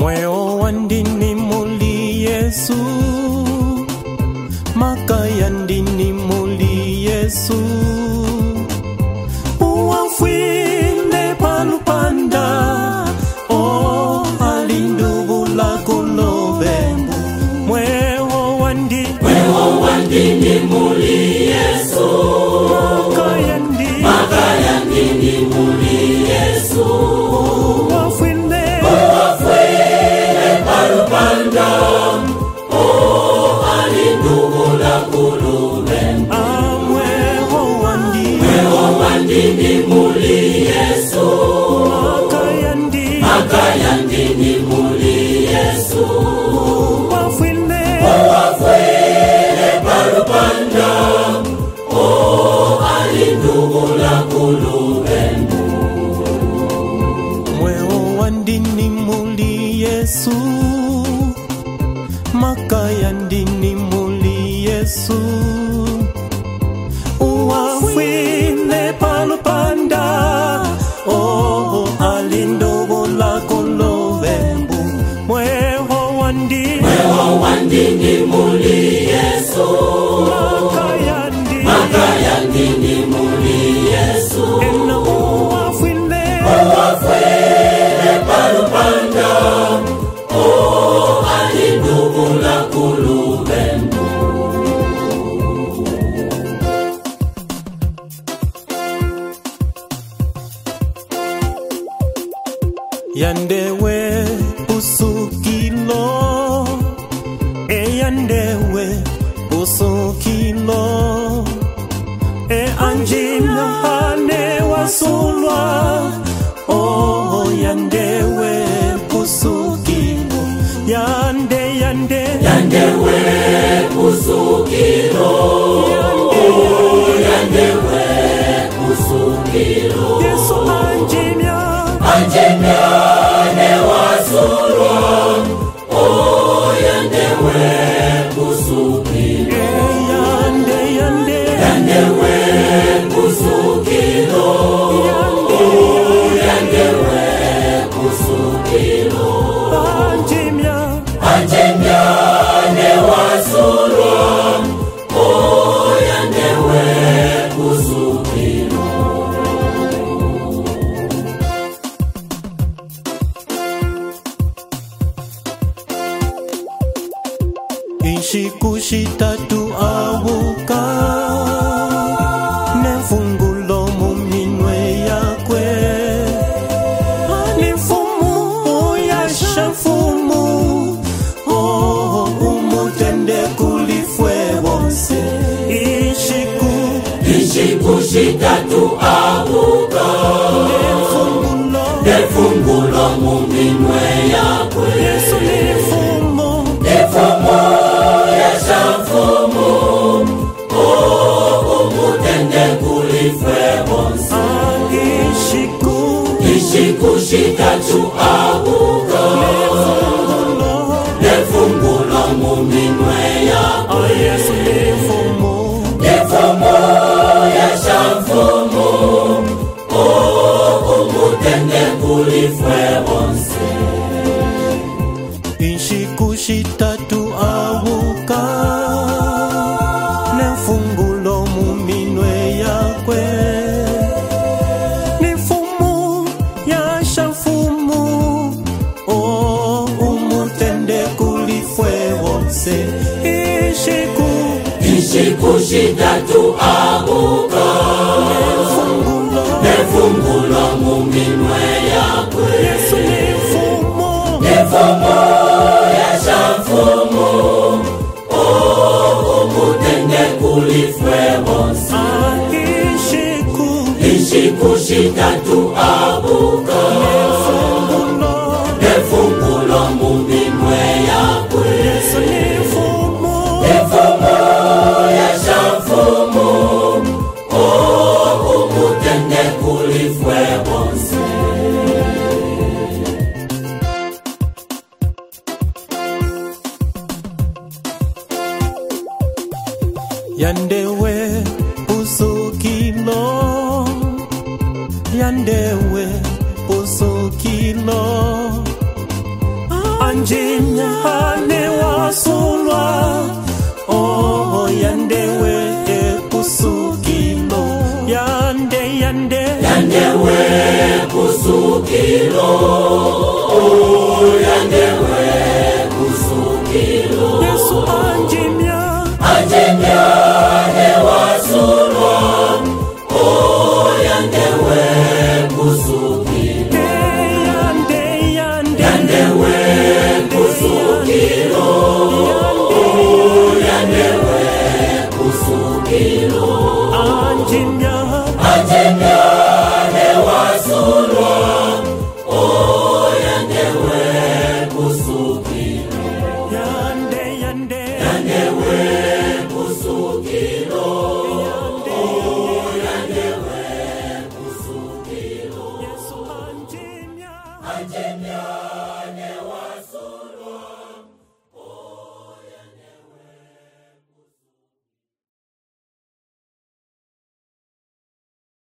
Mweo wandini muli Yesu, makaya ndini muli Yesu. Uwafwile palupanda, o alindubu la kulobembu. Mweo wandini muli Yesu, makaya ndini muli Yesu. Uwafwile palupanda, o alindubu la kulobembu. Mweo wandini muli Yesu, makaya ndini muli Yesu. Uwafwile palupanda, o alindubu la kulubembu. Mweo wandini muli Yesu, makaya ndini muli Yesu. Uwafwile palupanda, o alindubu la kulubembu. Mweo wandini muli Yesu, makaya ndini muli Yesu. Uwafwile palupanda, o alindubu la kulubembu. Yandewe usukilo, yandewe usukilo, anjina hane wasulwa, oh yandewe usukilo, yandewe usukilo, oh yandewe usukilo. Yesu anjina ne wasulwa, oh yandewe usukilo, yandewe usukilo, oh yandewe usukilo. Anjimya ne wasulwa, oh yandewe usukilo. Ishikushitatu awuka, nefungulo muminwe yakwe. Alifumu yashafumu, oh umutende kulifwe wonse. Ishikushitatu awuka, nefungulo muminwe yakwe. Yesu nefumu yashafumu, oh umutende kulifwe wonse. Ishikushitatu awuka, nefungulo muminwe yakwe. Yesu nefumu yashafumu, oh umutende kulifwe wonse. Ishikushitatu awuka, nefungulo muminwe yakwe. Nefumu yashafumu, oh umutende kulifwe wonse. Ishikushitatu awuka, nefungulo muminwe yakwe. Yesu nefumu yashafumu, oh umutende kulifwe wonse. Ishikushitatu awuka, nefungulo muminwe yakwe. Yesu nefumu yashafumu, oh umutende kulifwe wonse. Yandewe usukilo, yandewe usukilo, anjimya hane wasulwa oh yandewe kusukilo yandewe kusukilo oh yandewe kusukilo Yesu anjimya he wasulwa oh yandewe kusukilo yandewe kusukilo oh yandewe kusukilo anjimya he wasulwa oh yandewe kusukilo yandewe kusukilo oh yandewe kusukilo Yesu anjimya